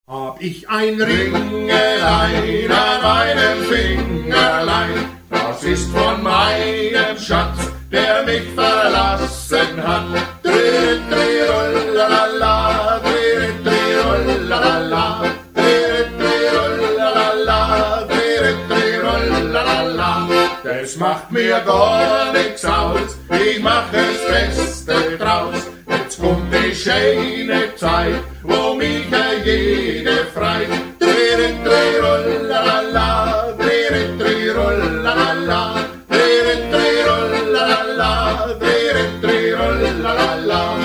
Hab ich ein Ringelein an meinem Fingerlein, das ist von meinem Schatz, der mich verlassen hat. Tri-tri-rullala, tri-tri-rullala, tri-tri-rullala, tri-tri-rullala. Das macht mir gar nix aus, ich mach das Beste draus. Jetzt kommt die schöne Zeit, wo mich jede freit. Tri-tri-rullala, tri-tri-rullala, tri-tri-rullala, tri-tri-rullala.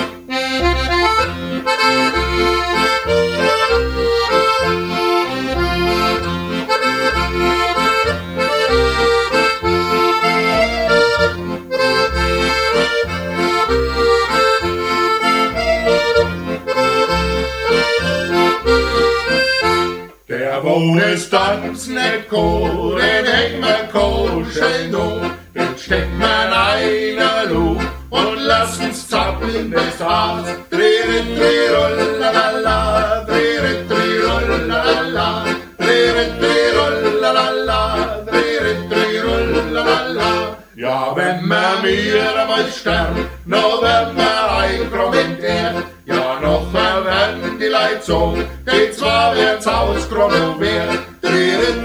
Wo es tanzt nicht ko, den häng man koscheln do. Den steckt man einer Luch und lass uns zappeln des Haars. Tri-ri-tri-rullala, tri-ri-tri-rullala, tri-ri-tri-rullala, tri-ri-tri-rullala. Ja, wenn man mir mal sterbt, noch wenn man einkrommt er. Ja, noch werden die Leute so, die zwar wird's ausgeräumt wird.